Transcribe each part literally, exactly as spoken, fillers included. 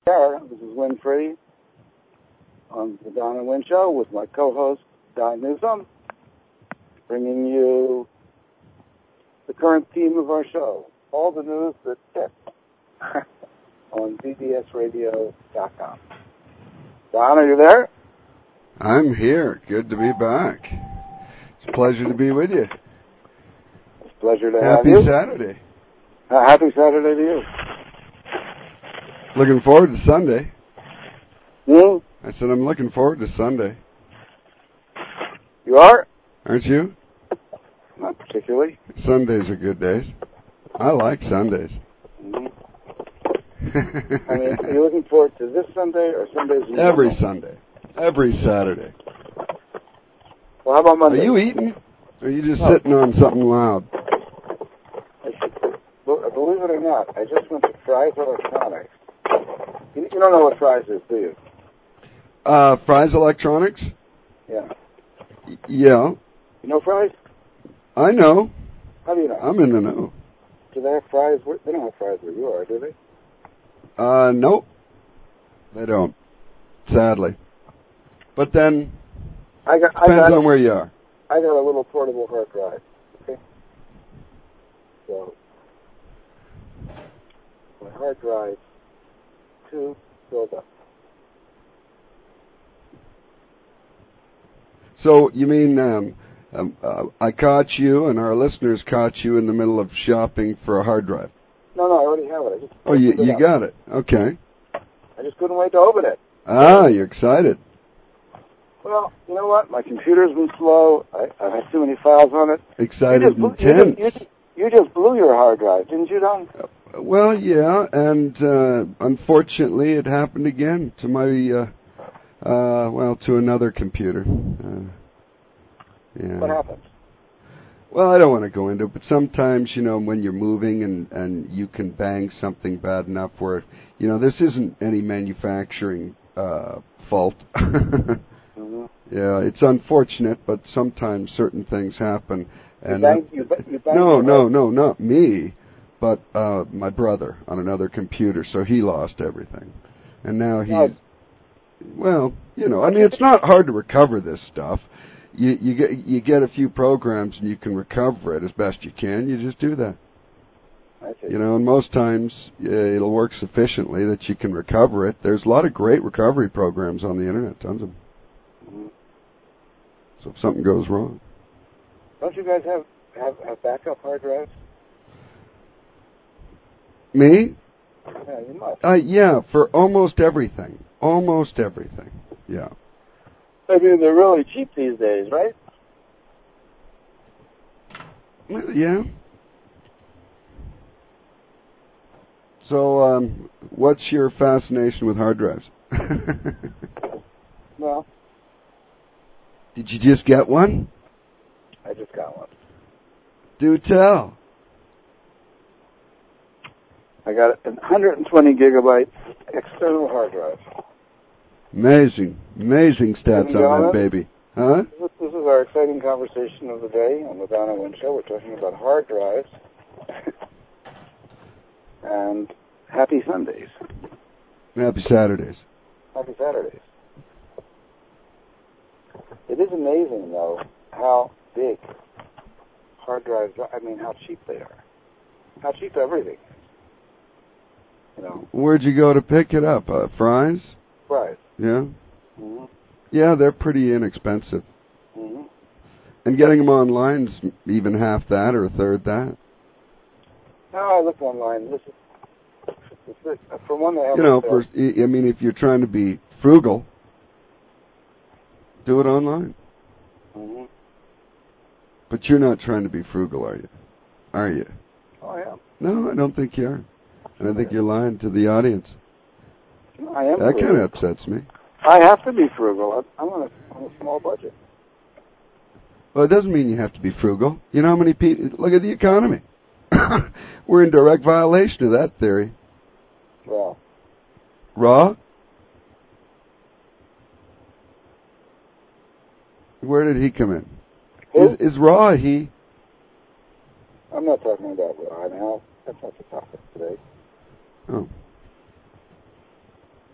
This is Winfrey on the Don and Win Show with my co-host, Don Newsom, bringing you the current theme of our show, all the news that fits on B B S radio dot com. Don, are you there? I'm here. Good to be back. It's a pleasure to be with you. It's a pleasure to Happy have you. Happy Saturday. Uh, happy Saturday to you. Looking forward to Sunday. Hmm? I said I'm looking forward to Sunday. You are? Aren't you? Not particularly. Sundays are good days. I like Sundays. Mm-hmm. I mean, are you looking forward to this Sunday or Sundays? In Every general? Sunday. Every Saturday. Well, how about Monday? Are you eating? Or are you just No. sitting on something loud? I should, believe it or not, I just went to Fry's Electronics. You, you don't know what Fry's is, do you? Uh, Fry's Electronics? Yeah. Y- yeah. You know Fry's? I know. How do you know? I'm in the know. Do they have Fry's? Where, they don't have Fry's where you are, do they? Uh, nope. They don't. Sadly. But then, I got, depends I got on where you are. I got a little portable hard drive. Okay? So, my hard drive, two filled up. So, you mean, um, um, uh, I caught you and our listeners caught you in the middle of shopping for a hard drive? No, no, I already have it. I just Oh, you, it you up. got it. Okay. I just couldn't wait to open it. Ah, you're excited. Well, you know what? My computer's been slow. I, I have too many files on it. Excited you and just, blew, you, tense. just, you, you just blew your hard drive, didn't you, Don? Uh, well, yeah, and uh, unfortunately it happened again to my, uh, uh, well, to another computer. Uh, yeah. What happened? Well, I don't want to go into it, but sometimes, you know, when you're moving and, and you can bang something bad enough where, you know, this isn't any manufacturing uh, fault. mm-hmm. Yeah, it's unfortunate, but sometimes certain things happen. And you banged, you, you banged no, no, head. no, not me, but uh, my brother on another computer, so he lost everything. And now he's, no. well, you know, I mean, it's not hard to recover this stuff. You you get you get a few programs and you can recover it as best you can. You just do that. I see. You know, and most times uh, it'll work sufficiently that you can recover it. There's a lot of great recovery programs on the internet, tons of them. Mm-hmm. So if something goes wrong. Don't you guys have, have, have backup hard drives? Me? Yeah, you must. Uh, yeah, for almost everything. Almost everything. Yeah. I mean, they're really cheap these days, right? Well, yeah. So, um, what's your fascination with hard drives? Well, did you just get one? I just got one. Do tell. I got a one hundred twenty gigabyte external hard drive. Amazing. Amazing stats on that baby. Huh? This, this is our exciting conversation of the day on the Don and Win Show. We're talking about hard drives. And happy Sundays. Happy Saturdays. Happy Saturdays. It is amazing, though, how big hard drives are. I mean, how cheap they are. How cheap everything is. You know. Where'd you go to pick it up? Uh, Fry's? Right. Yeah? Mm-hmm. Yeah, they're pretty inexpensive. Mm-hmm. And getting them online's even half that or a third that. No, I looked online. This is, this is, for one, they have You know, a for, I mean, if you're trying to be frugal, do it online. Mm-hmm. But you're not trying to be frugal, are you? Are you? Oh, I am. No, I don't think you are. And I think you're lying to the audience. I am That frugal. kind of upsets me. I have to be frugal. I'm on a, on a small budget. Well, it doesn't mean you have to be frugal. You know how many people... Look at the economy. We're in direct violation of that theory. Well. Raw? Where did he come in? Who? Is, is Raw a he? I'm not talking about Raw now. That's not the topic today. Oh.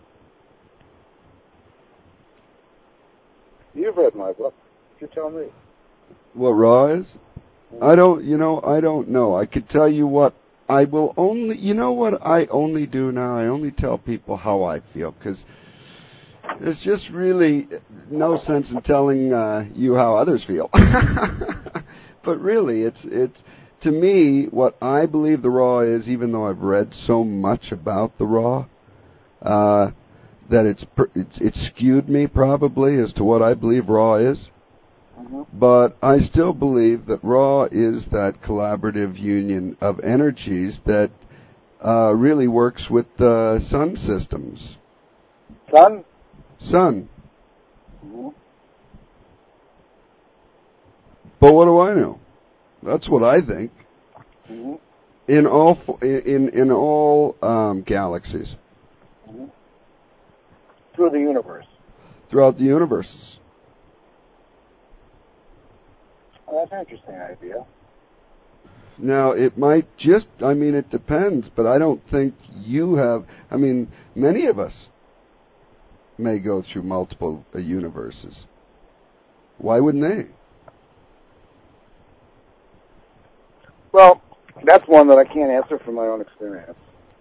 You've read my book. You tell me. What Ra is? I don't, you know, I don't know. I could tell you what I will only, you know what I only do now? I only tell people how I feel, because there's just really no sense in telling uh, you how others feel. But really, it's, it's, to me, what I believe the Ra is, even though I've read so much about the Ra, uh, that it's, it's, it's skewed me probably as to what I believe Ra is. Mm-hmm. But I still believe that Ra is that collaborative union of energies that uh, really works with the sun systems. Sun? Sun. Mm-hmm. But what do I know? That's what I think. Mm-hmm. In all in in all um, galaxies. Mm-hmm. Through the universe. Throughout the universes. Well, that's an interesting idea. Now, it might just, I mean, it depends, but I don't think you have, I mean, many of us may go through multiple uh, universes. Why wouldn't they? Well, that's one that I can't answer from my own experience.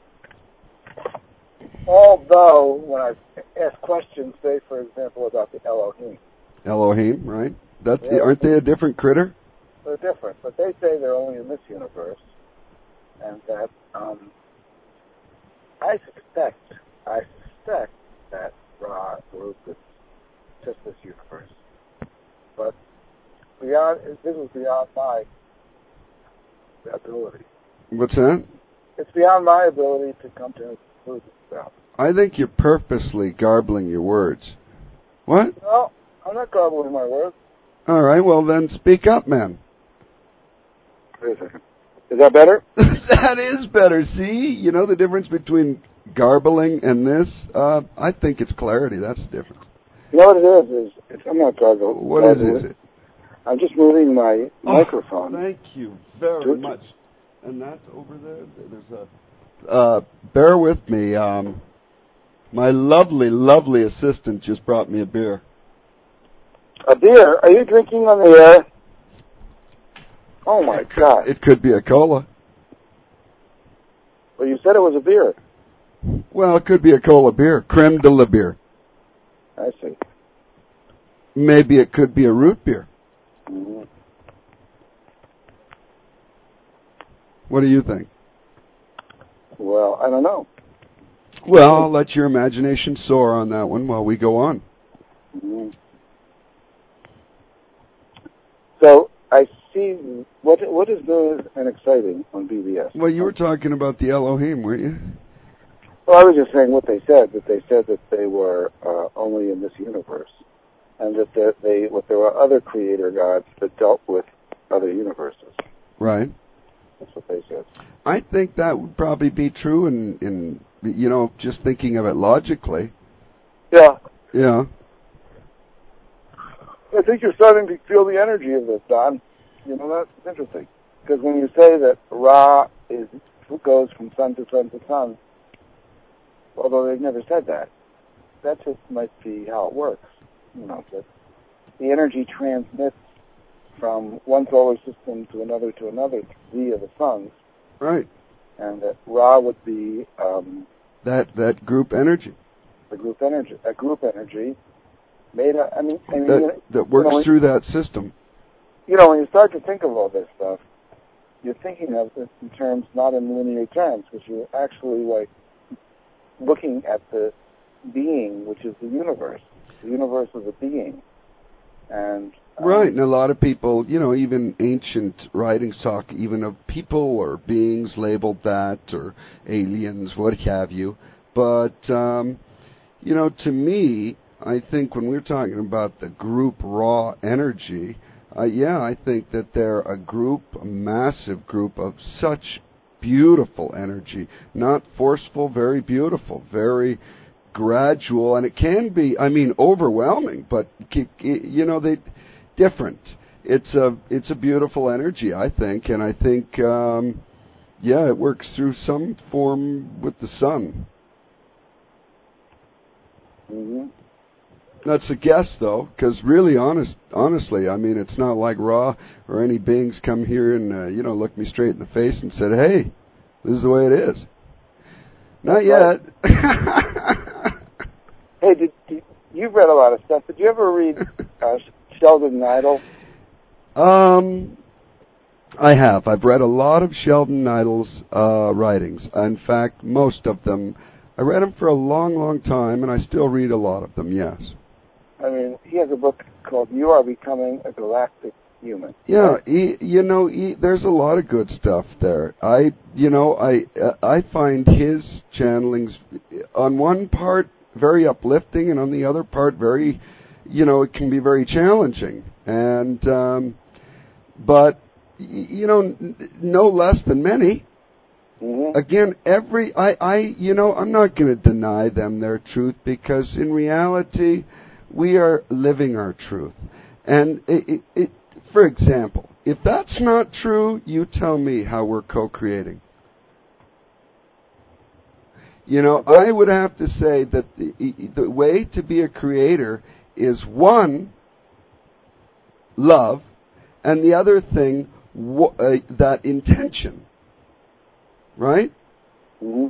Although, when I ask questions, say, for example, about the Elohim. Elohim, right? That, Yeah. Aren't they a different critter? They're different, but they say they're only in this universe, and that um, I suspect, I suspect that Ra group is just this universe. But beyond, this is beyond my ability. What's that? It's beyond my ability to come to a conclusion about. I think you're purposely garbling your words. What? No, I'm not garbling my words. All right, well then speak up, man. Wait a second. Is that better? That is better. See? You know the difference between garbling and this? Uh, I think it's clarity. That's the difference. You know what it is? Is it's, I'm not garbling. What is, is it? I'm just moving my oh, microphone. Thank you very to, much. And that's over there. There's a... Uh, bear with me. Um, my lovely, lovely assistant just brought me a beer. A beer? Are you drinking on the air? Oh, my it could, God. It could be a cola. Well, you said it was a beer. Well, it could be a cola beer. Creme de la beer. I see. Maybe it could be a root beer. Mm-hmm. What do you think? Well, I don't know. Well, I'll let your imagination soar on that one while we go on. Mm-hmm. So, I see, what what is new and exciting on B B S? Well, you were talking about the Elohim, weren't you? Well, I was just saying what they said, that they said that they were uh, only in this universe, and that they, they, what there were other creator gods that dealt with other universes. Right. That's what they said. I think that would probably be true in, in you know, just thinking of it logically. Yeah. Yeah. I think you're starting to feel the energy of this, Don. You know, that's interesting. Because when you say that Ra is goes from sun to sun to sun, although they've never said that, that just might be how it works. You know, that the energy transmits from one solar system to another to another via the suns. Right. And that Ra would be um, that that group energy. The group energy, a group energy made. A, I mean, I mean that, you know, that works you know, through that system. You know, when you start to think of all this stuff, you're thinking of it in terms, not in linear terms, because you're actually like looking at the being, which is the universe. The universe is a being, and um, right. And a lot of people, you know, even ancient writings talk even of people or beings labeled that, or aliens, what have you. But um, you know, to me, I think when we're talking about the group Ra energy, uh, yeah, I think that they're a group, a massive group of such beautiful energy, not forceful, very beautiful, very gradual, and it can be, I mean, overwhelming, but you know, they different. It's a it's a beautiful energy, I think, and I think, um, yeah, it works through some form with the sun. Mm-hmm. That's a guess, though, because really, honest, honestly, I mean, it's not like Ra or any beings come here and, uh, you know, looked me straight in the face and said, hey, this is the way it is. Not yet. Hey, did, did, you've read a lot of stuff. Did you ever read uh, Sheldon Neidl? Um, I have. I've read a lot of Sheldon Neidl's uh, writings. In fact, most of them. I read them for a long, long time, and I still read a lot of them, yes. I mean, he has a book called You Are Becoming a Galactic Human. Yeah, right? he, you know, he, there's a lot of good stuff there. I, you know, I, uh, I find his channelings, on one part, very uplifting, and on the other part, very, you know, it can be very challenging. And, um, but, you know, n- no less than many. Mm-hmm. Again, every, I, I, you know, I'm not going to deny them their truth, because in reality, we are living our truth. And it, it, it, for example, if that's not true, you tell me how we're co-creating. You know, I would have to say that the, the way to be a creator is, one, love, and the other thing, uh, that intention. Right? Mm-hmm.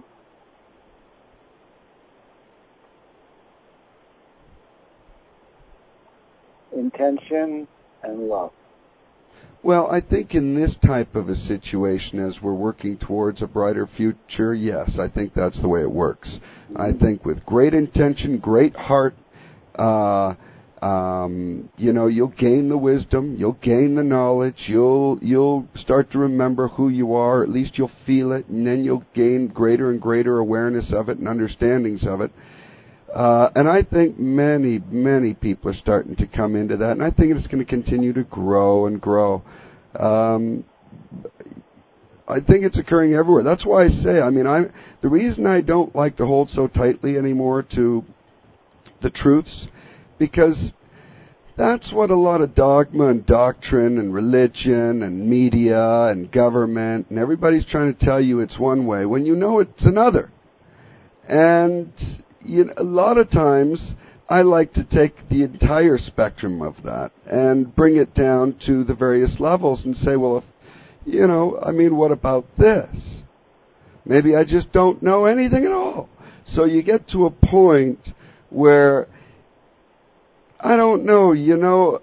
Intention and love. Well, I think in this type of a situation, as we're working towards a brighter future, yes, I think that's the way it works. Mm-hmm. I think with great intention, great heart, uh, um, you know, you'll gain the wisdom, you'll gain the knowledge, you'll you'll start to remember who you are, at least you'll feel it, and then you'll gain greater and greater awareness of it and understandings of it. Uh, and I think many, many people are starting to come into that, and I think it's going to continue to grow and grow. Um, I think it's occurring everywhere. That's why I say, I mean, I the reason I don't like to hold so tightly anymore to the truths, because that's what a lot of dogma and doctrine and religion and media and government and everybody's trying to tell you it's one way when you know it's another. And you know, a lot of times I like to take the entire spectrum of that and bring it down to the various levels and say, well, if, you know, I mean, what about this? Maybe I just don't know anything at all. So you get to a point where, I don't know, you know,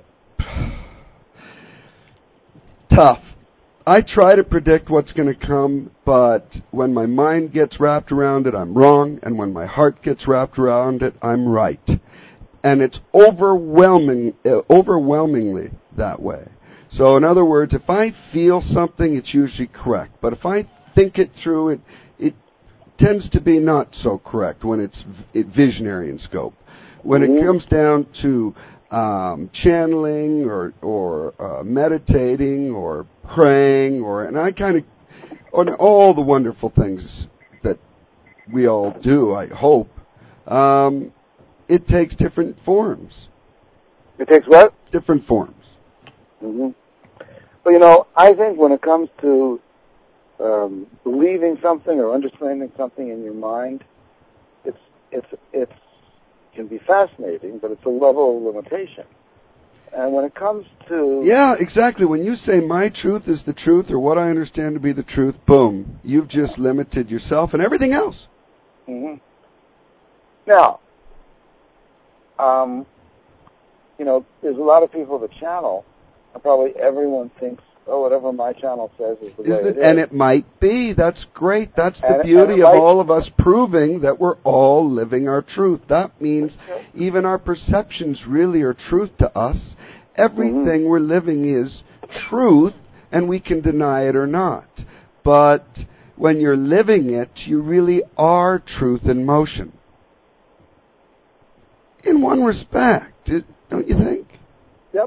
tough. I try to predict what's going to come, but when my mind gets wrapped around it, I'm wrong, and when my heart gets wrapped around it, I'm right. And it's overwhelming, uh, overwhelmingly that way. So in other words, if I feel something, it's usually correct. But if I think it through, it it tends to be not so correct when it's v- visionary in scope. When it comes down to um, channeling or or uh, meditating or praying, or and I kind of on all the wonderful things that we all do, I hope, um, it takes different forms. It takes what? Different forms. Mm-hmm. Well, you know, I think when it comes to um, believing something or understanding something in your mind, it's it's it's can be fascinating, but it's a level of limitation. And when it comes to... Yeah, exactly. When you say my truth is the truth, or what I understand to be the truth, boom, you've just limited yourself and everything else. Mm-hmm. Now, um, you know, there's a lot of people that channel, and probably everyone thinks, oh, whatever my channel says is the way Isn't it, it is. and it might be. That's great. That's the and, beauty and of might, all of us proving that we're all living our truth. That means even our perceptions really are truth to us. Everything mm-hmm. we're living is truth, and we can deny it or not. But when you're living it, you really are truth in motion. In one respect, don't you think? Yep.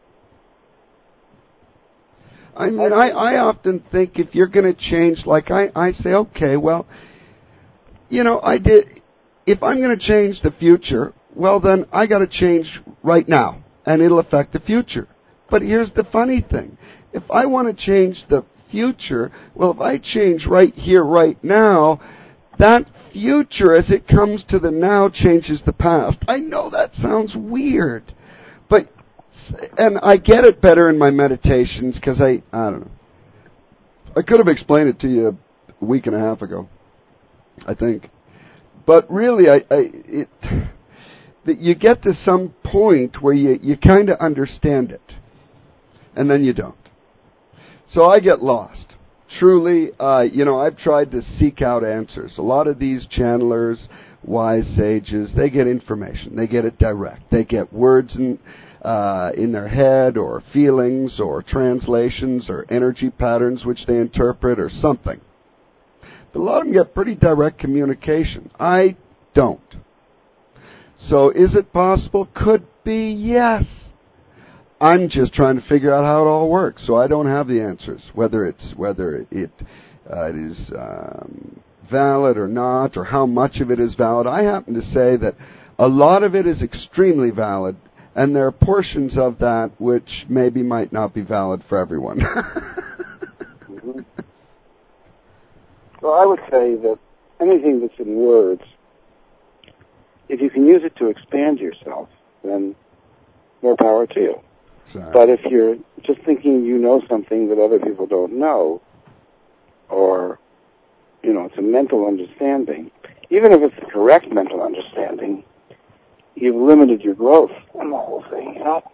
I mean, I, I often think if you're going to change, like I, I say, okay, well, you know, I did, if I'm going to change the future, well, then I got to change right now, and it'll affect the future. But here's the funny thing. If I want to change the future, well, if I change right here, right now, that future as it comes to the now changes the past. I know that sounds weird, but, and I get it better in my meditations because I, I don't know. I could have explained it to you a week and a half ago, I think. But really, I, I it, that you get to some point where you, you kind of understand it, and then you don't. So I get lost. Truly, uh, you know, I've tried to seek out answers. A lot of these channelers, wise sages, they get information. They get it direct. They get words in, uh, in their head, or feelings, or translations, or energy patterns which they interpret, or something. But a lot of them get pretty direct communication. I don't. So is it possible? Could be, yes. I'm just trying to figure out how it all works, so I don't have the answers, whether it's whether it uh, it is um, valid or not, or how much of it is valid. I happen to say that a lot of it is extremely valid, and there are portions of that which maybe might not be valid for everyone. Mm-hmm. Well, I would say that anything that's in words, if you can use it to expand yourself, then more power to you. Sorry. But if you're just thinking you know something that other people don't know, or, you know, it's a mental understanding, even if it's the correct mental understanding, you've limited your growth in the whole thing, you know?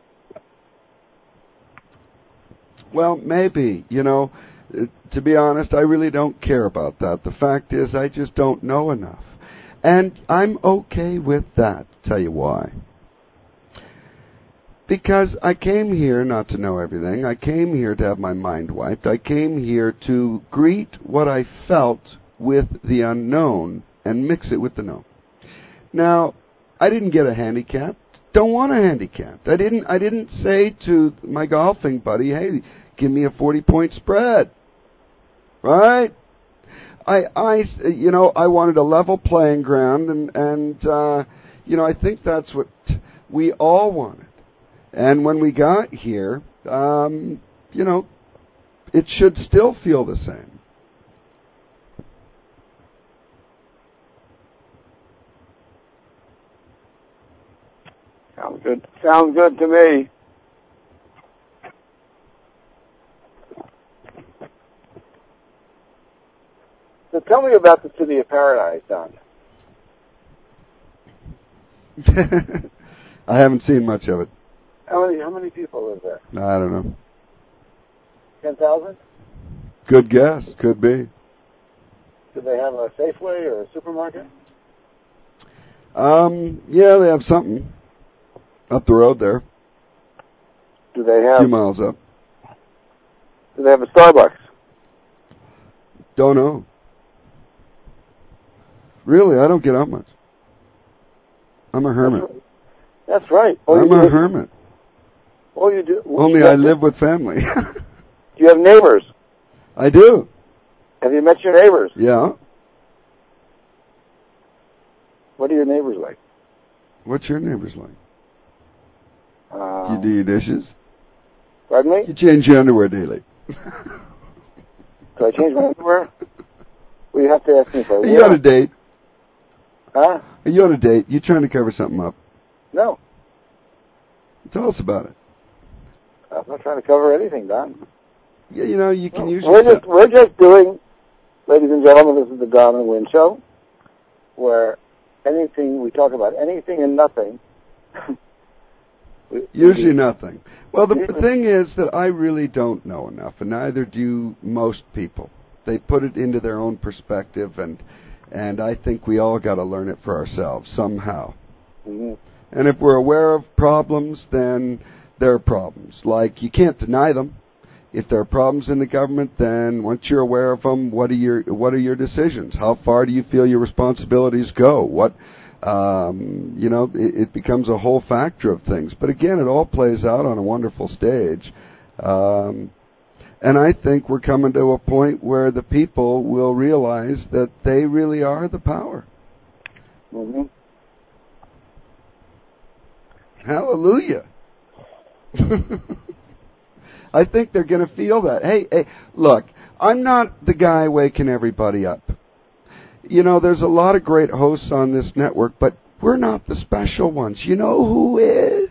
Well, maybe, you know, to be honest, I really don't care about that. The fact is, I just don't know enough. And I'm okay with that. Tell you why. Because I came here not to know everything. I came here to have my mind wiped. I came here to greet what I felt with the unknown and mix it with the known. Now, I didn't get a handicap. Don't want a handicap. I didn't I didn't say to my golfing buddy, hey, give me a forty-point spread. Right? I, I, you know, I wanted a level playing ground, and, and uh, you know, I think that's what we all wanted. And when we got here, um, you know, it should still feel the same. Sounds good. Sounds good to me. So tell me about the City of Paradise, Don. I haven't seen much of it. How many, how many people live there? I don't know. ten thousand? Good guess. Could be. Do they have a Safeway or a supermarket? Um, yeah, they have something up the road there. Do they have... A few miles up. Do they have a Starbucks? Don't know. Really, I don't get out much. I'm a hermit. That's right. All I'm a do, hermit. All you do... Only you I live with family. Do you have neighbors? I do. Have you met your neighbors? Yeah. What are your neighbors like? What's your neighbors like? Um, you do your dishes? Pardon me? You change your underwear daily. Do I change my underwear? Well, you have to ask me for a Are you on a date? Huh? Are you on a date? You trying to cover something up? No. Tell us about it. I'm not trying to cover anything, Don. Yeah, you know, you can no. usually... We're just, we're just doing, ladies and gentlemen, this is the Don and Wynn Show, where anything, we talk about anything and nothing. we, usually we, nothing. Well, the usually. thing is that I really don't know enough, and neither do most people. They put it into their own perspective, and and I think we all got to learn it for ourselves somehow. Mm-hmm. And if we're aware of problems, then there are problems. Like, you can't deny them. If there are problems in the government, then once you're aware of them, what are your what are your decisions? How far do you feel your responsibilities go? What, um, you know, it, it becomes a whole factor of things. But again, it all plays out on a wonderful stage. Um, and I think we're coming to a point where the people will realize that they really are the power. Mm-hmm. Hallelujah. I think they're going to feel that. Hey, hey, look, I'm not the guy waking everybody up. you know, there's a lot of great hosts on this network, but we're not the special ones. You know who is?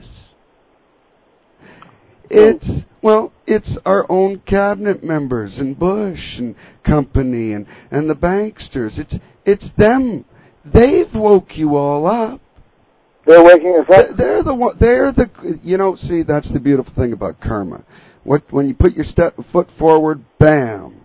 It's, well, it's our own cabinet members and Bush and company and, and the banksters. It's it's them. They've woke you all up. They're waking us up? They're the one, they're the, you know, see, that's the beautiful thing about karma. What, when you put your step, foot forward, bam,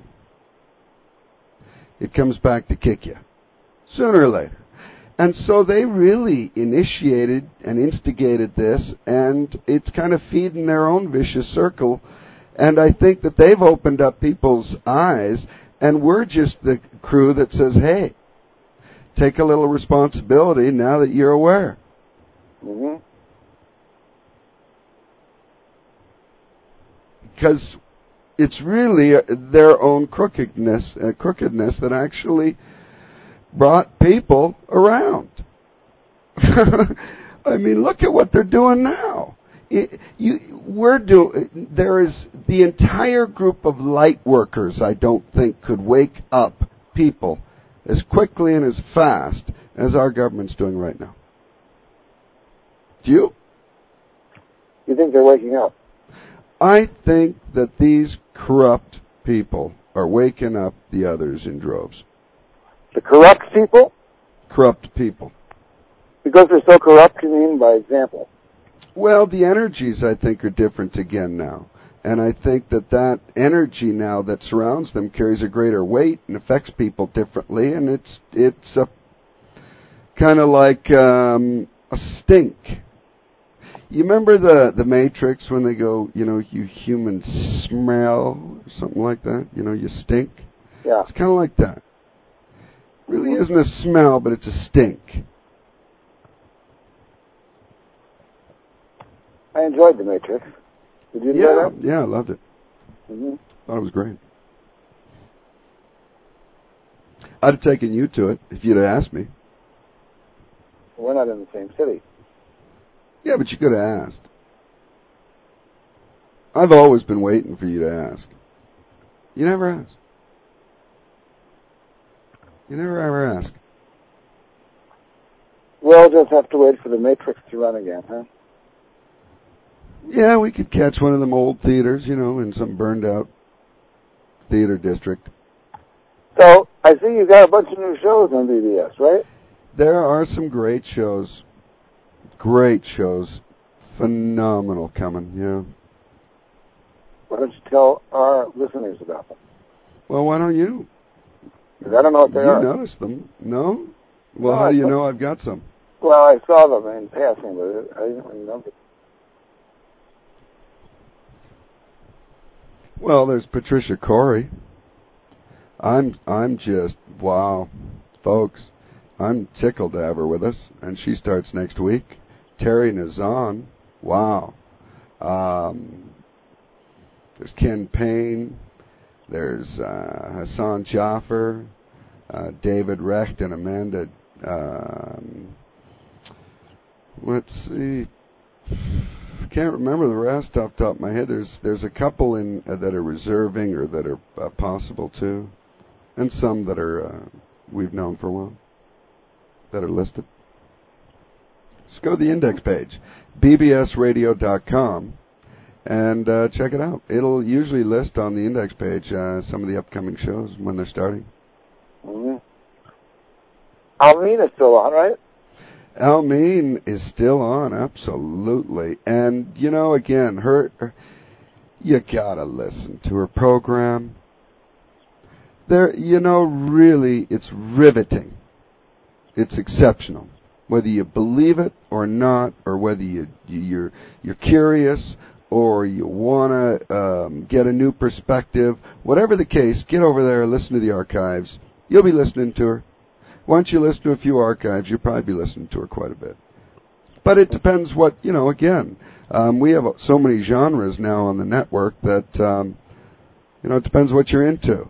it comes back to kick you, sooner or later. And so they really initiated and instigated this, and it's kind of feeding their own vicious circle. And I think that they've opened up people's eyes, and we're just the crew that says, hey, take a little responsibility now that you're aware. Mm-hmm. Because it's really their own crookedness, uh, crookedness that actually brought people around. I mean, look at what they're doing now. It, you, we're do, there is the entire group of light workers, I don't think, could wake up people as quickly and as fast as our government's doing right now. Do you? You think they're waking up? I think that these corrupt people are waking up the others in droves. The corrupt people? Corrupt people. Because they're so corrupt, you mean, by example? Well, the energies, I think, are different again now. And I think that that energy now that surrounds them carries a greater weight and affects people differently. And it's it's a kind of like um, a stink. You remember the, the Matrix when they go, you know, you humans smell, or something like that? You know, you stink? Yeah. It's kind of like that. Really isn't a smell, but it's a stink. I enjoyed The Matrix. Did you enjoy yeah, that? Yeah, I loved it. Mm-hmm. Thought it was great. I'd have taken you to it if you'd have asked me. We're not in the same city. Yeah, but you could have asked. I've always been waiting for you to ask. You never ask. You never ever ask. We'll just have to wait for The Matrix to run again, huh? Yeah, we could catch one of them old theaters, you know, in some burned-out theater district. So, I see you got a bunch of new shows on B B S, right? There are some great shows. Great shows. Phenomenal coming, yeah. Why don't you tell our listeners about them? Well, why don't you? Because I don't know what they you are. You noticed them, no? Well, no, how I do you thought, know I've got some? Well, I saw them in passing, but I didn't remember. Well, there's Patricia Corey. I'm I'm just, wow, folks. I'm tickled to have her with us, and she starts next week. Terry Nazan, wow. Um, there's Ken Payne. There's uh, Hassan Jaffer, uh, David Recht, and Amanda. Um, let's see. I can't remember the rest off the top of my head. There's there's a couple in uh, that are reserving or that are uh, possible too, and some that are uh, we've known for a while that are listed. Just go to the index page, b b s radio dot com, and uh, check it out. It'll usually list on the index page uh, some of the upcoming shows when they're starting. Mm-hmm. Almina's still on, right? Almeen is still on, absolutely. And, you know, again, her, her you gotta listen to her program. There, you know, really, it's riveting. It's exceptional. Whether you believe it or not, or whether you, you're, you're curious, or you want to um, get a new perspective, whatever the case, get over there, listen to the archives. You'll be listening to her. Once you listen to a few archives, you'll probably be listening to her quite a bit. But it depends what, you know, again, um, we have so many genres now on the network that, um, you know, it depends what you're into.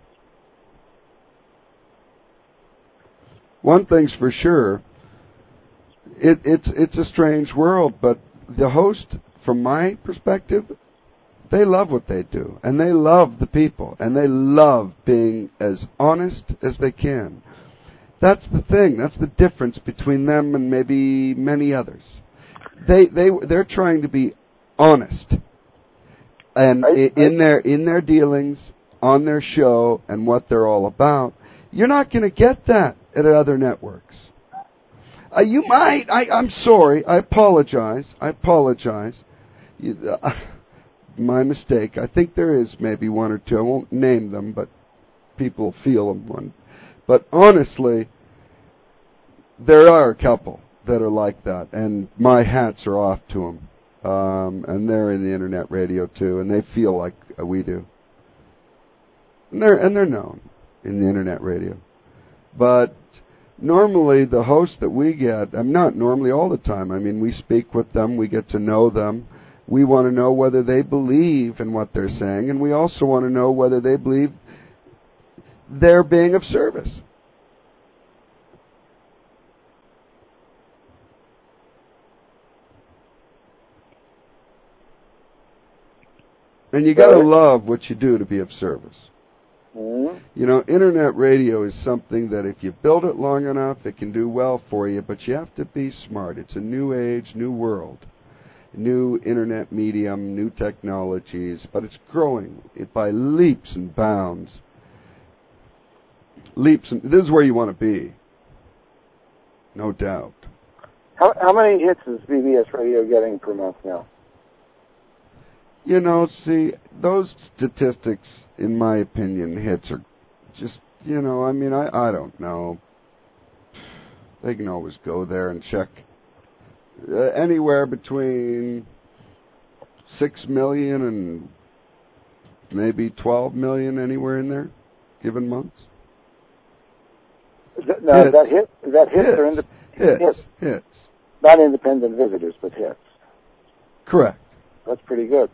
One thing's for sure, it, it's it's a strange world, but the host, from my perspective, they love what they do, and they love the people, and they love being as honest as they can. That's the thing. That's the difference between them and maybe many others. They they they're trying to be honest, and I, in I, their in their dealings on their show and what they're all about. You're not going to get that at other networks. Uh, you might. I, I'm sorry. I apologize. I apologize. You, uh, my mistake. I think there is maybe one or two. I won't name them, but people feel them one. But honestly, there are a couple that are like that, and my hats are off to them. Um, and they're in the internet radio too, and they feel like we do. And they're and they're known in the internet radio. But normally the hosts that we get, I'm not normally all the time. I mean, we speak with them, we get to know them. We want to know whether they believe in what they're saying, and we also want to know whether they believe they're being of service. And you got to love what you do to be of service. Mm-hmm. You know, internet radio is something that if you build it long enough, it can do well for you, but you have to be smart. It's a new age, new world, new internet medium, new technologies, but it's growing by leaps and bounds. Leaps and this is where you want to be, no doubt. How, how many hits is B B S Radio getting per month now? You know, see, those statistics, in my opinion, hits are just, you know, I mean, I, I don't know. They can always go there and check. Uh, anywhere between six million and maybe twelve million, anywhere in there, given months. Is that, now, hits. Is that hit? Is that hits, hits. or independent? Hits. hits. Hits. Not independent visitors, but hits. Correct. That's pretty good.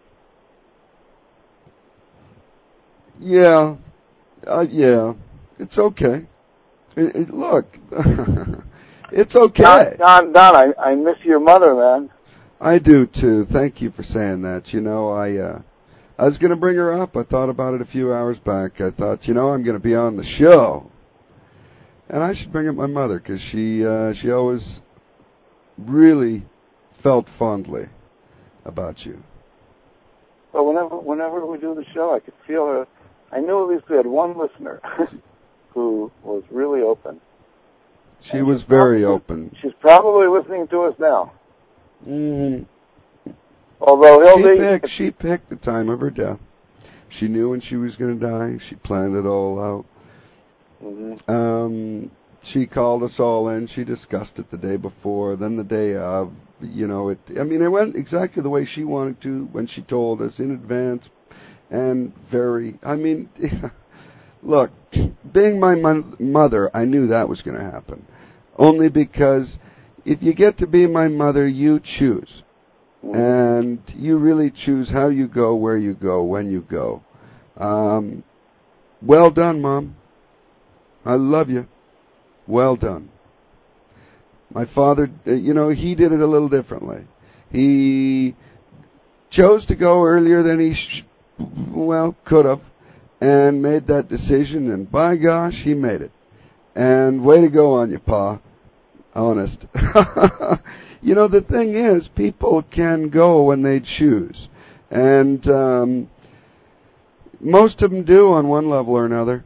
Yeah, uh, yeah, it's okay. It, it, look, it's okay. Don, Don, Don I, I miss your mother, man. I do too. Thank you for saying that. You know, I uh, I was going to bring her up. I thought about it a few hours back. I thought, you know, I'm going to be on the show, and I should bring up my mother because she uh, she always really felt fondly about you. Well, whenever whenever we do the show, I could feel her. I knew at least we had one listener who was really open. She and was very probably, open. She's probably listening to us now. Mm-hmm. Although Hildy, she picked, she picked the time of her death. She knew when she was going to die. She planned it all out. Mm-hmm. Um, she called us all in. She discussed it the day before, then the day of. You know, it. I mean, it went exactly the way she wanted to when she told us in advance. And very, I mean, look, being my mo- mother, I knew that was going to happen. Only because if you get to be my mother, you choose. Mm-hmm. And you really choose how you go, where you go, when you go. Um, well done, Mom. I love you. Well done. My father, you know, he did it a little differently. He chose to go earlier than he, sh- well, could have, and made that decision, and by gosh, he made it. And way to go on you, Pa. Honest. You know, the thing is, people can go when they choose. And um, most of them do on one level or another.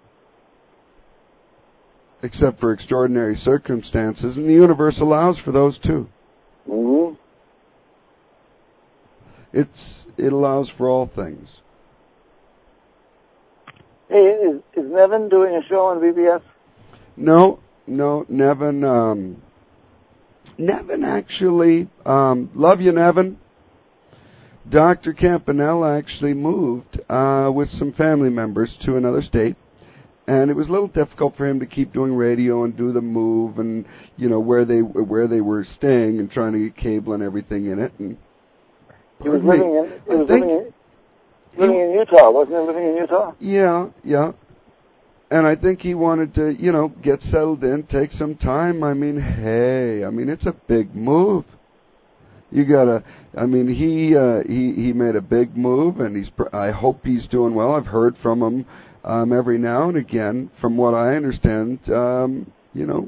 Except for extraordinary circumstances, and the universe allows for those too. Mm-hmm. It's it allows for all things. Hey, is, is Nevin doing a show on B B S? No, no, Nevin. Um, Nevin actually, um, love you, Nevin. Doctor Campanella actually moved uh, with some family members to another state. And it was a little difficult for him to keep doing radio and do the move, and you know where they where they were staying and trying to get cable and everything in it. And he was living in he was living in, living in Utah, wasn't he? Living in Utah. Yeah, yeah. And I think he wanted to, you know, get settled in, take some time. I mean, hey, I mean it's a big move. You gotta. I mean, he uh, he he made a big move, and he's. I hope he's doing well. I've heard from him. Um, every now and again, from what I understand, um, you know,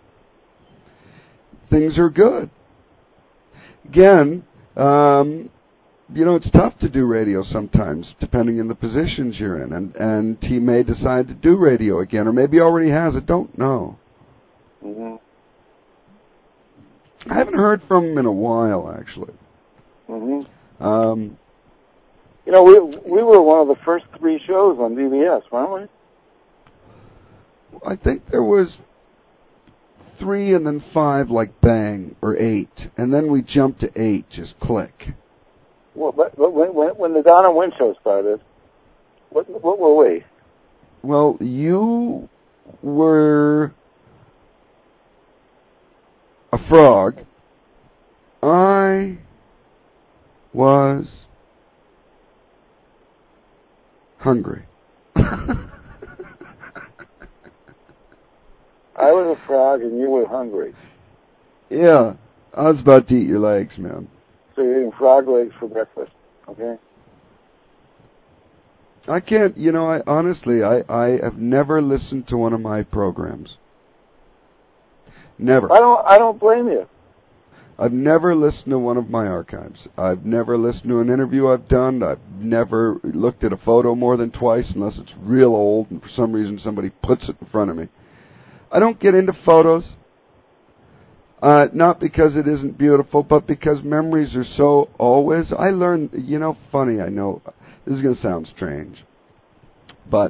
things are good. Again, um, you know, it's tough to do radio sometimes, depending on the positions you're in. And, and he may decide to do radio again, or maybe already has. I don't know. Mm-hmm. I haven't heard from him in a while, actually. Mm-hmm. Um, you know, we we were one of the first three shows on B B S, weren't we? I think there was three and then five, like bang, or eight. And then we jumped to eight, just click. Well, but, but when, when, when the Donna Wynn show started, what, what were we? Well, you were a frog. I was hungry. I was a frog and you were hungry. Yeah, I was about to eat your legs, man. So you're eating frog legs for breakfast, okay? I can't, you know, I honestly, I, I have never listened to one of my programs. Never. I don't, I don't blame you. I've never listened to one of my archives. I've never listened to an interview I've done. I've never looked at a photo more than twice unless it's real old and for some reason somebody puts it in front of me. I don't get into photos. Uh, not because it isn't beautiful, but because memories are so always. I learned, you know, funny, I know, this is going to sound strange, but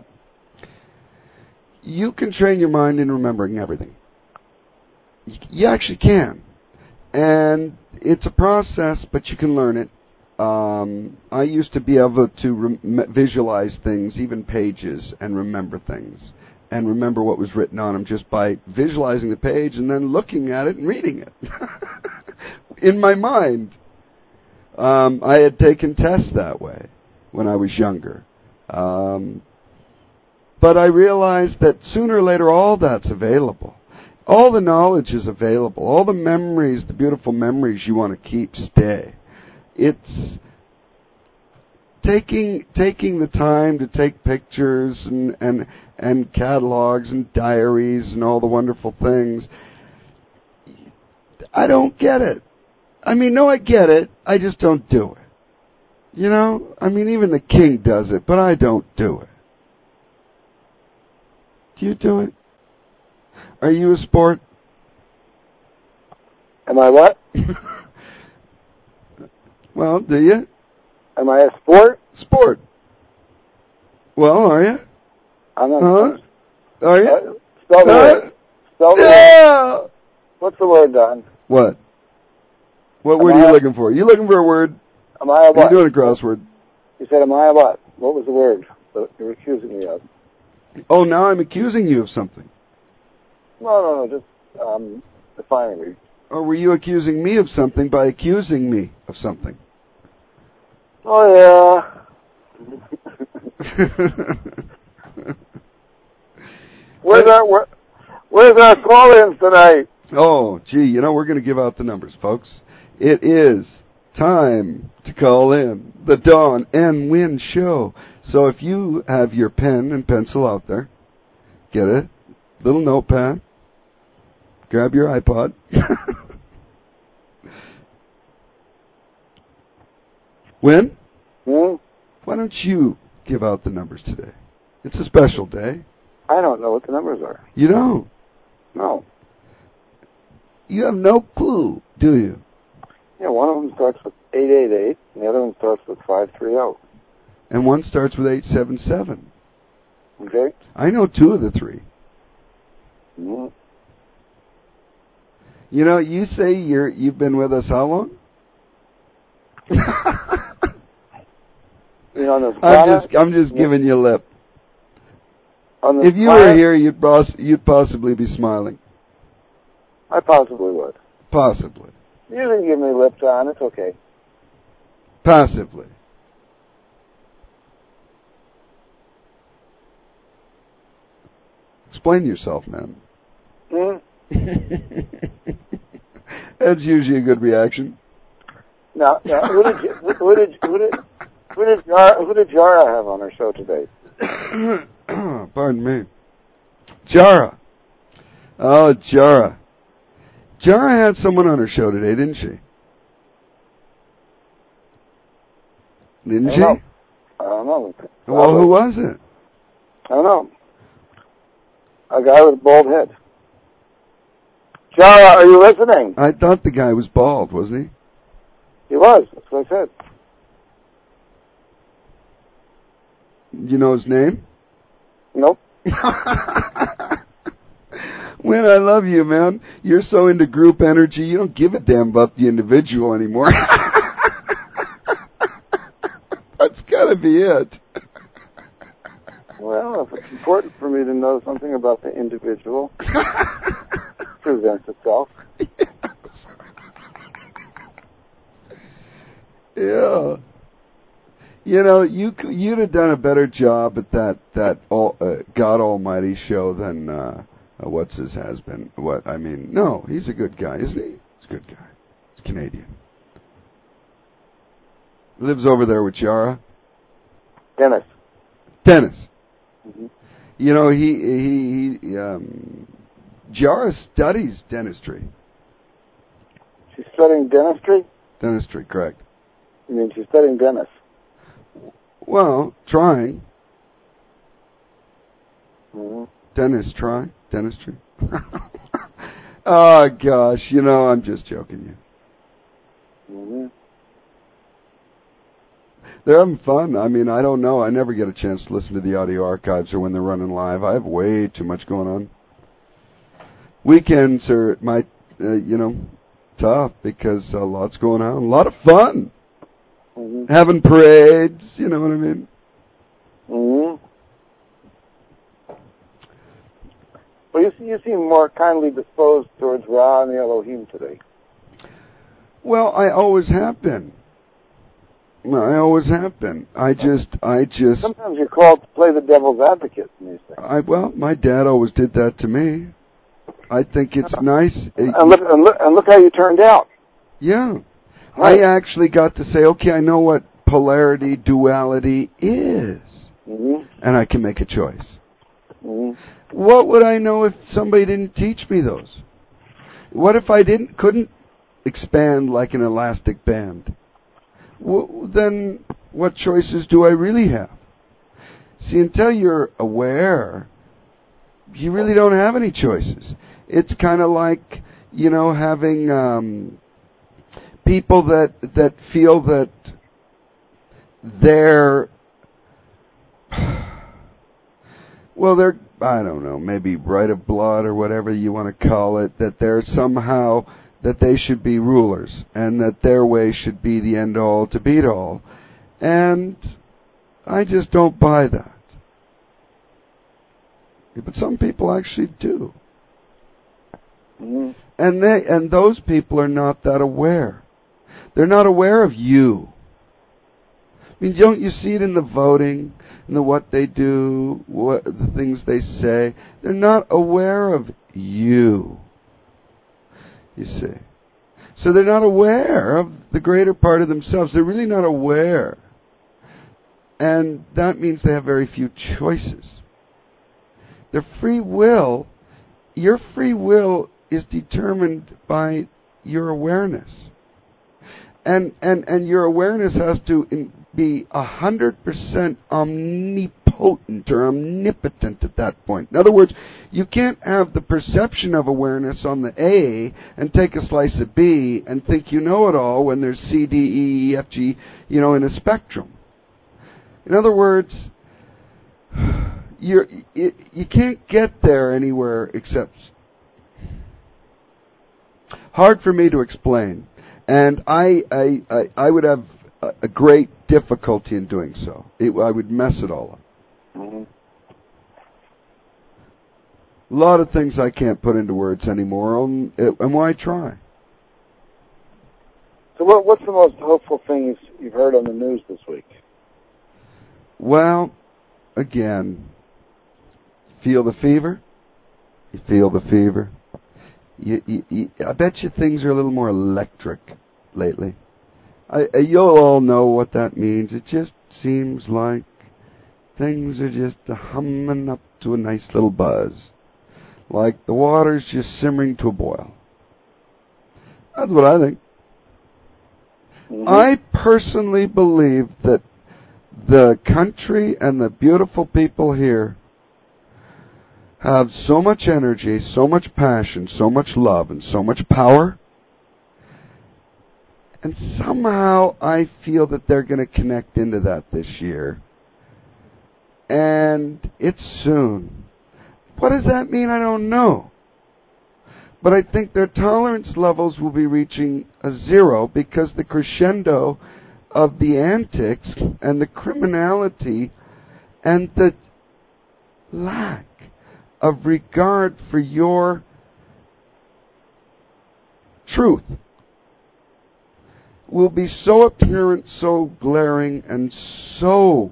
you can train your mind in remembering everything. You actually can. And it's a process, but you can learn it. Um, I used to be able to re- visualize things, even pages, and remember things. And remember what was written on them just by visualizing the page and then looking at it and reading it in my mind. Um, I had taken tests that way when I was younger. Um, but I realized that sooner or later all that's available. All the knowledge is available. All the memories, the beautiful memories you want to keep, stay. It's taking taking the time to take pictures and, and and catalogs and diaries and all the wonderful things. I don't get it. I mean, no, I get it. I just don't do it. You know? I mean, even the king does it, but I don't do it. Do you do it? Are you a sport? Am I what? Well, do you? Am I a sport? Sport. Well, are you? I'm not. Huh? Are you? Uh, spell the huh? word. Spell the yeah. word. What's the word, Don? What? What am word I are you a, looking for? You looking for a word? Am I a what? Are you doing a crossword? You said, am I a what? What was the word that you're accusing me of? Oh, now I'm accusing you of something. No, no, no, just um, defining me. Or were you accusing me of something by accusing me of something? Oh, yeah. where's our where, Where's our call-ins tonight? Oh, gee, you know, we're going to give out the numbers, folks. It is time to call in the Dawn and Win Show. So if you have your pen and pencil out there, get it, little notepad, grab your iPod. Win? Hmm? Why don't you give out the numbers today? It's a special day. I don't know what the numbers are. You don't? No. You have no clue, do you? Yeah, one of them starts with eight eight eight, and the other one starts with five three zero. And one starts with eight seven seven. Okay. I know two of the three. Mm-hmm. You know, you say you're you've been with us how long? You know, on this I'm planet, just I'm just yeah. giving you lip. On this If you planet, were here, you'd boss, you'd possibly be smiling. I possibly would. Possibly. You didn't give me lip, John. It's okay. Passively. Explain yourself, man. Hmm? That's usually a good reaction. Now, now who did you, who did who did who did Jara, who did Jara have on her show today? Pardon me. Jara. Oh, Jara. Jara had someone on her show today, didn't she? Didn't I she? don't know. I don't know. Well, who was it? I don't know. A guy with a bald head. Jara, are you listening? I thought the guy was bald, wasn't he? He was. That's what I said. You know his name? Nope. Win, I love you, man. You're so into group energy, you don't give a damn about the individual anymore. That's gotta be it. Well, if it's important for me to know something about the individual, presents itself. Yes. Yeah. You know, you you'd have done a better job at that that all, uh, God Almighty show than uh, uh, what's his has been. What I mean, no, he's a good guy, isn't he? He's a good guy. He's Canadian. Lives over there with Jara. Dennis. Dennis. Mm-hmm. You know, he he, he um, Jara studies dentistry. She's studying dentistry? Dentistry, correct. You mean she's studying Dennis? Well, trying. Mm-hmm. Dentist, try dentistry. Oh gosh, you know, I'm just joking you. Mm-hmm. They're having fun. I mean, I don't know. I never get a chance to listen to the audio archives or when they're running live. I have way too much going on. Weekends are my, uh, you know, tough because a lot's going on. A lot of fun. Mm-hmm. Having parades, you know what I mean? Mm-hmm. Well, you, you seem more kindly disposed towards Ra and the Elohim today. Well, I always have been. I always have been. I just, I just... Sometimes you're called to play the devil's advocate in these things. I, well, my dad always did that to me. I think it's nice. And look, and look, and look how you turned out. Yeah. Right. I actually got to say, okay, I know what polarity, duality is. Mm-hmm. And I can make a choice. Mm-hmm. What would I know if somebody didn't teach me those? What if I didn't, couldn't expand like an elastic band? Well, then what choices do I really have? See, until you're aware, you really don't have any choices. It's kind of like, you know, having um, people that that feel that they're, well, they're, I don't know, maybe right of blood or whatever you want to call it, that they're somehow, that they should be rulers and that their way should be the end all to beat all. And I just don't buy that. But some people actually do. Mm-hmm. And they and those people are not that aware. They're not aware of you. I mean, don't you see it in the voting, in the what they do, what the things they say? They're not aware of you. You see. So they're not aware of the greater part of themselves. They're really not aware. And that means they have very few choices. Their free will, your free will is determined by your awareness. And and, and your awareness has to in, be one hundred percent omnipotent or omnipotent at that point. In other words, you can't have the perception of awareness on the A and take a slice of B and think you know it all when there's C, D, E, E, F, G, you know, in a spectrum. In other words, you're, you, you can't get there anywhere except... Hard for me to explain. And I, I, I, I would have a, a great difficulty in doing so. It, I would mess it all up. Mm-hmm. A lot of things I can't put into words anymore, and, and why try? So what, what's the most hopeful thing you've, you've heard on the news this week? Well, again, feel the fever? You feel the fever? You, you, you, I bet you things are a little more electric lately. I, you'll all know what that means. It just seems like things are just humming up to a nice little buzz. like the water's just simmering to a boil. That's what I think. Mm-hmm. I personally believe that the country and the beautiful people here have so much energy, so much passion, so much love, and so much power. And somehow I feel that they're going to connect into that this year. And it's soon. What does that mean? I don't know. But I think their tolerance levels will be reaching a zero because the crescendo of the antics and the criminality and the lack of regard for your truth will be so apparent, so glaring, and so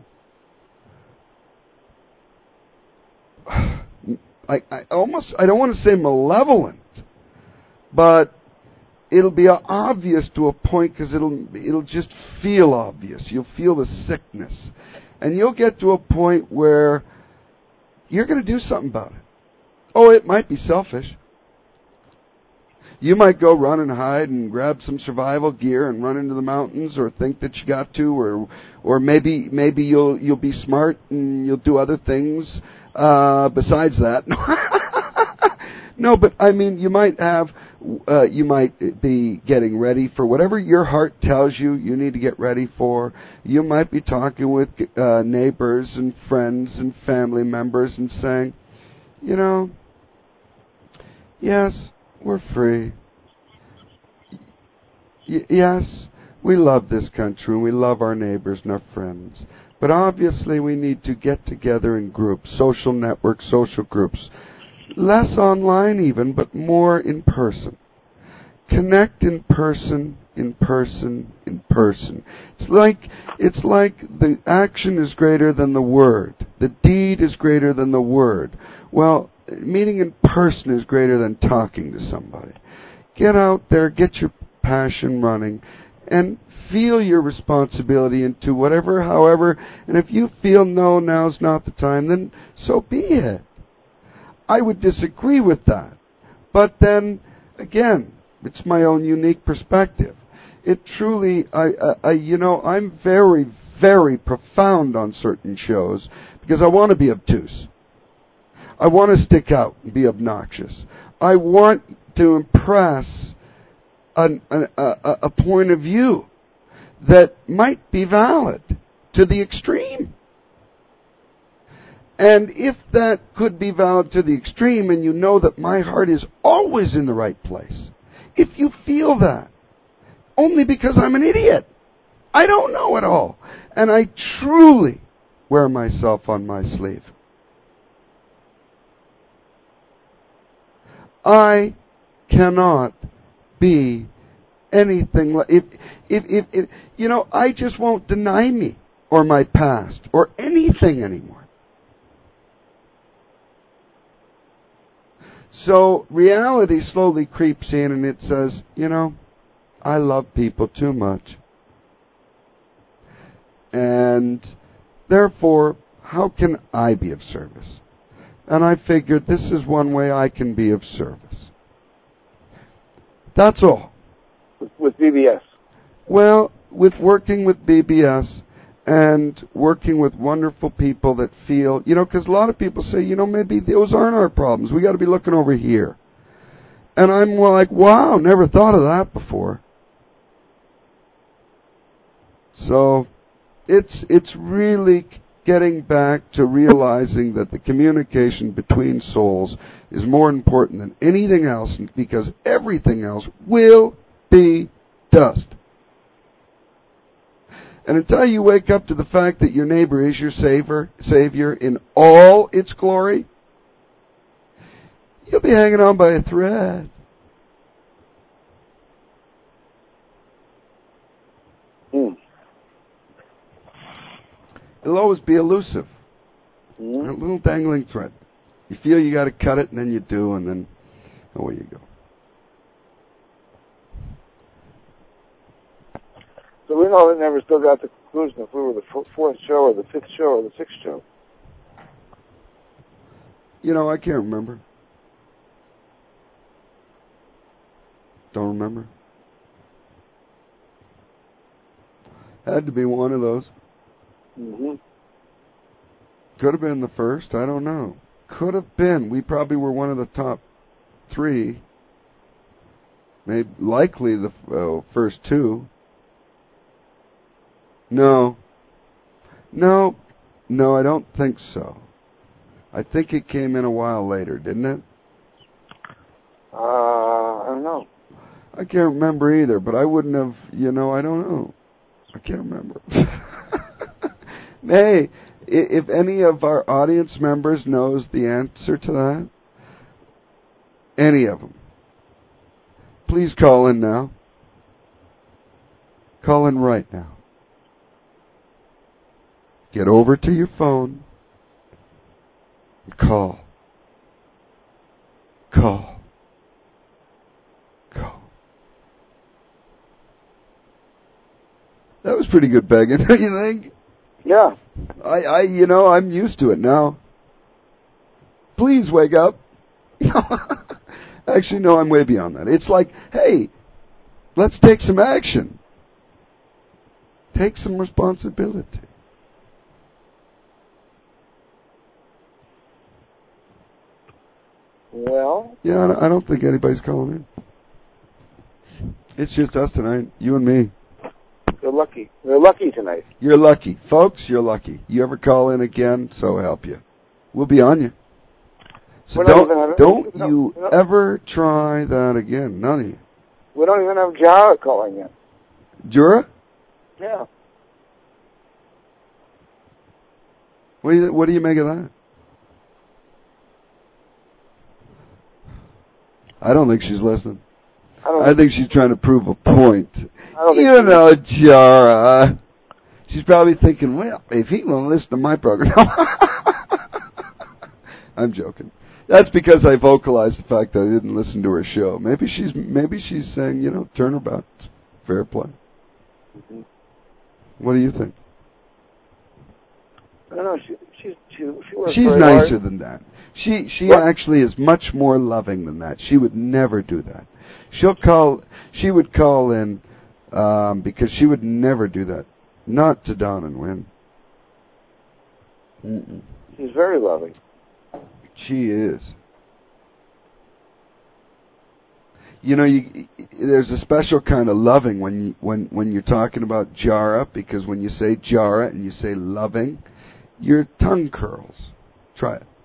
I, I almost I don't want to say malevolent, but it'll be obvious to a point because it'll it'll just feel obvious. You'll feel the sickness, and you'll get to a point where you're going to do something about it. Oh, it might be selfish. You might go run and hide and grab some survival gear and run into the mountains, or think that you got to, or or maybe maybe you'll you'll be smart and you'll do other things uh, besides that. No, but I mean, you might have uh, you might be getting ready for whatever your heart tells you you need to get ready for. You might be talking with uh, neighbors and friends and family members and saying, you know, yes, we're free. Y- yes, we love this country and we love our neighbors and our friends. But obviously we need to get together in groups, social networks, social groups. Less online even, but more in person. Connect in person, in person, in person. It's like it's like the action is greater than the word. The deed is greater than the word. Well, meeting in person is greater than talking to somebody. Get out there, get your passion running, and feel your responsibility into whatever, however, and if you feel no, now's not the time, then so be it. I would disagree with that. But then, again, it's my own unique perspective. It truly, I, I, I, you know, I'm very, very profound on certain shows because I want to be obtuse. I want to stick out and be obnoxious. I want to impress an, a, a, a point of view that might be valid to the extreme. And if that could be valid to the extreme, and you know that my heart is always in the right place, if you feel that, only because I'm an idiot, I don't know it all, and I truly wear myself on my sleeve. I cannot be anything like, if, if, if, if, you know, I just won't deny me or my past or anything anymore. So reality slowly creeps in and it says, you know, I love people too much. And therefore, how can I be of service? And I figured this is one way I can be of service. That's all. With B B S? Well, with working with B B S and working with wonderful people that feel, you know, because a lot of people say, you know, maybe those aren't our problems. We got to be looking over here. And I'm like, wow, never thought of that before. So it's it's really getting back to realizing that the communication between souls is more important than anything else, because everything else will be dust. And until you wake up to the fact that your neighbor is your savior, savior in all its glory, you'll be hanging on by a thread. Mm. It'll always be elusive. Mm. A little dangling thread. You feel you got to cut it, and then you do, and then away you go. So we know it never still got the conclusion if we were the fourth show or the fifth show or the sixth show. You know, I can't remember. Don't remember. Had to be one of those. Mm-hmm. Could have been the first. I don't know. Could have been. We probably were one of the top three. Maybe likely the uh, first two. No. No. No, I don't think so. I think it came in a while later, didn't it? Uh, I don't know. I can't remember either, but I wouldn't have, you know, I don't know. I can't remember. Hey, if any of our audience members knows the answer to that, any of them, please call in now. Call in right now. Get over to your phone and call. Call. Call. That was pretty good begging, don't you think? Yeah. I, I, you know, I'm used to it now. Please wake up. Actually, no, I'm way beyond that. It's like, hey, let's take some action. Take some responsibility. Well? Yeah, I don't think anybody's calling in. It's just us tonight, you and me. You're lucky. We're lucky tonight. You're lucky. Folks, you're lucky. You ever call in again, so help you. We'll be on you. So We're don't, having, don't no, you no. ever try that again. None of you. We don't even have Jara calling in. Jura? Yeah. What do you, what do you make of that? I don't think she's listening. I, don't I think she's trying to prove a point. I don't You think know, Jara. She's probably thinking, well, if he won't listen to my program. I'm joking. That's because I vocalized the fact that I didn't listen to her show. Maybe she's maybe she's saying, you know, turnabout. It's fair play. Mm-hmm. What do you think? I don't know. She, she, she, she works She's very nicer hard. than that. She she What? actually is much more loving than that. She would never do that. She'll call. She would call in um, because she would never do that. Not to Don and Win. Mm-mm. She's very loving. She is. You know, you, there's a special kind of loving when you, when when you're talking about Jara, because when you say Jara and you say loving, your tongue curls. Try it.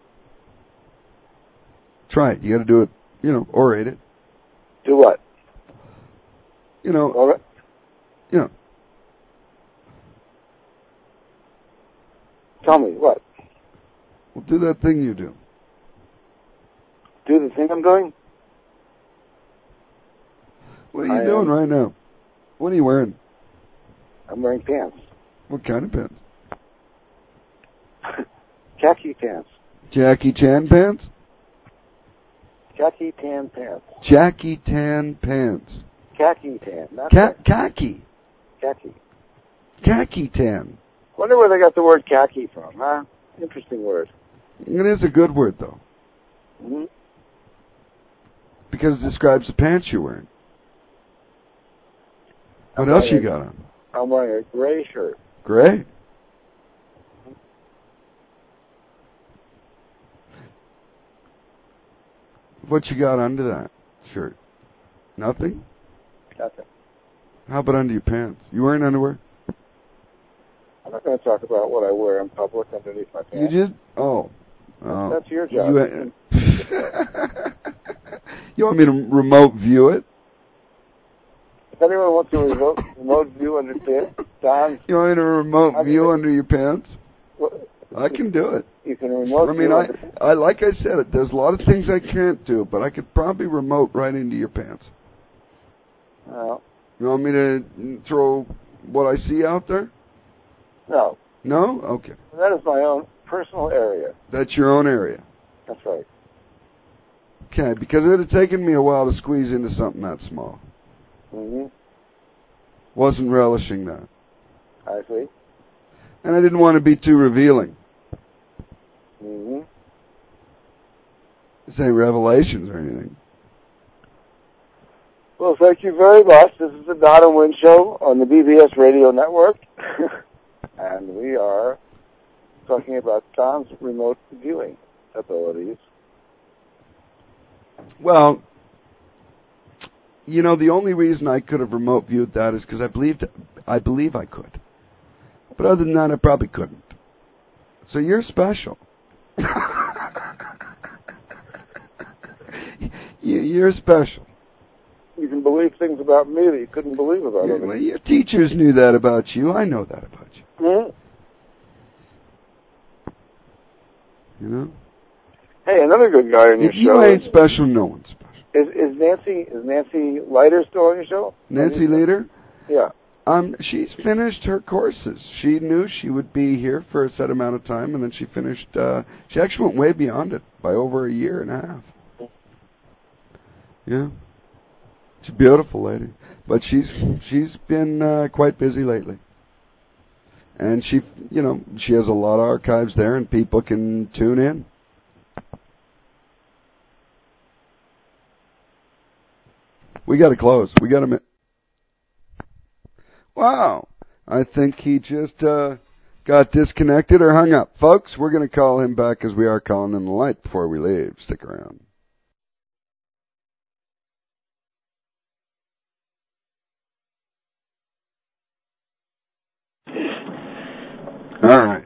Try it. You got to do it. You know, orate it. Do what? You know. All right. You know. Tell me what? Well, do that thing you do. Do the thing I'm doing? What are you I doing am. right now? What are you wearing? I'm wearing pants. What kind of pants? Khaki pants. Jackie Chan pants? Khaki tan pants. Jackie Tan pants. Khaki tan. Not Ca- tan. khaki. Khaki. Khaki tan. Wonder where they got the word khaki from, huh? Interesting word. It is a good word, though, Mm-hmm. because it describes the pants you're wearing. What I'm else wearing you a- got on? I'm wearing a gray shirt. Gray. What you got under that shirt? Nothing? Nothing. How about under your pants? You wearing underwear? I'm not going to talk about what I wear in public underneath my You pants. just... Oh. oh. That's your job. You, you want me to remote view it? If anyone wants to remote, remote view understand, Don, You want me to remote I view mean, under your pants? well, I can do it. you can remote I mean, view I, under, I like I said, there's a lot of things I can't do, but I could probably remote right into your pants. well, You want me to throw what I see out there? no. No? Okay. That is my own personal area. That's your own area. That's right. Okay, because it would have taken me a while to squeeze into something that small. Mm-hmm. Wasn't relishing that. I see. And I didn't want to be too revealing. Mm-hmm. This ain't Revelations or anything. Well, thank you very much. This is the Don and Win Show on the B B S Radio Network. And we are talking about Don's remote viewing abilities. Well, you know, the only reason I could have remote viewed that is because I believed, I believe I could. But other than that, I probably couldn't. So you're special. you, you're special. You can believe things about me that you couldn't believe about Yeah, others. well, your teachers knew that about you. I know that about you. Mm-hmm. You know? Hey, another good guy on your if show. If you ain't special, no one's special. Is, is Nancy is Nancy Leiter still on your show? Nancy Leiter? Yeah. Um, she's finished her courses. She knew she would be here for a set amount of time, and then she finished. Uh, she actually went way beyond it by over a year and a half. Yeah. She's a beautiful lady, but she's she's been uh, quite busy lately, and she, you know, she has a lot of archives there, and people can tune in. We got to close. We got to. Mi- wow, I think he just uh, got disconnected or hung up, folks. We're going to call him back as we are calling in the light before we leave. Stick around. All right.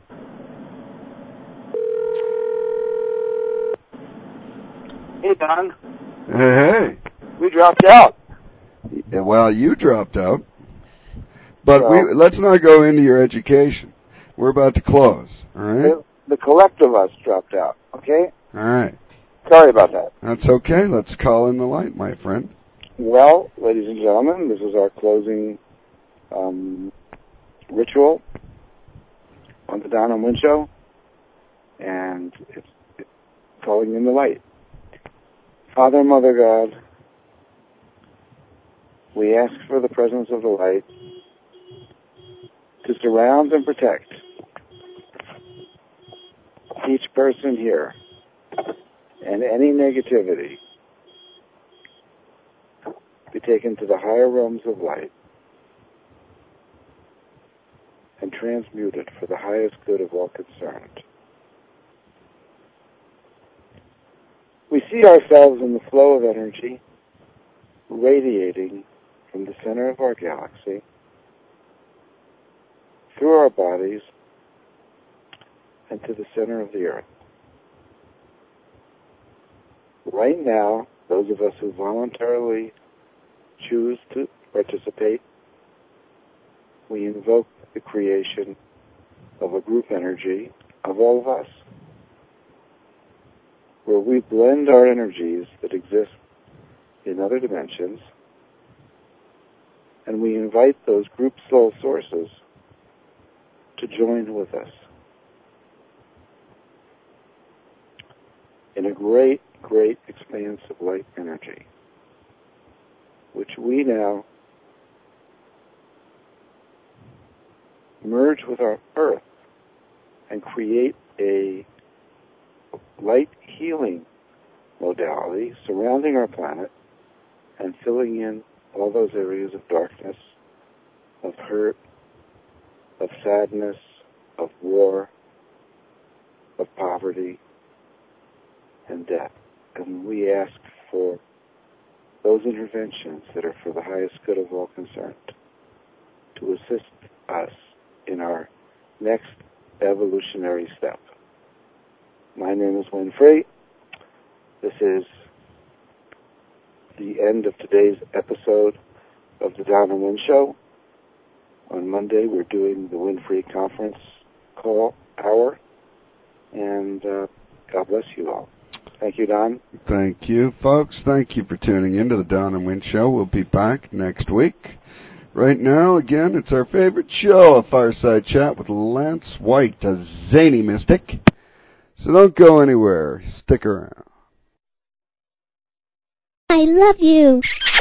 Hey, Don. Hey, hey. We dropped out. Yeah, well, you dropped out. But well, we let's not go into your education. We're about to close, all right? The, the collective of us dropped out, okay? All right. Sorry about that. That's okay. Let's call in the light, my friend. Well, ladies and gentlemen, this is our closing um, ritual on the Don and Win Show, and it's, it's calling in the light. Father, Mother God, we ask for the presence of the light to surround and protect each person here, and any negativity be taken to the higher realms of light and transmuted for the highest good of all concerned. We see ourselves in the flow of energy radiating from the center of our galaxy through our bodies and to the center of the earth. Right now, those of us who voluntarily choose to participate, we invoke the creation of a group energy of all of us, where we blend our energies that exist in other dimensions, and we invite those group soul sources to join with us in a great, great expanse of light energy, which we now merge with our earth and create a light healing modality surrounding our planet and filling in all those areas of darkness, of hurt, of sadness, of war, of poverty, and death. And we ask for those interventions that are for the highest good of all concerned to assist us in our next evolutionary step. My name is Win Free. This is the end of today's episode of the Don and Win Show. On Monday, we're doing the Win Free conference call hour, and uh, God bless you all. Thank you, Don. Thank you, folks. Thank you for tuning in to the Don and Win Show. We'll be back next week. Right now, again, it's our favorite show, a fireside chat with Lance White, a zany mystic. So don't go anywhere. Stick around. I love you.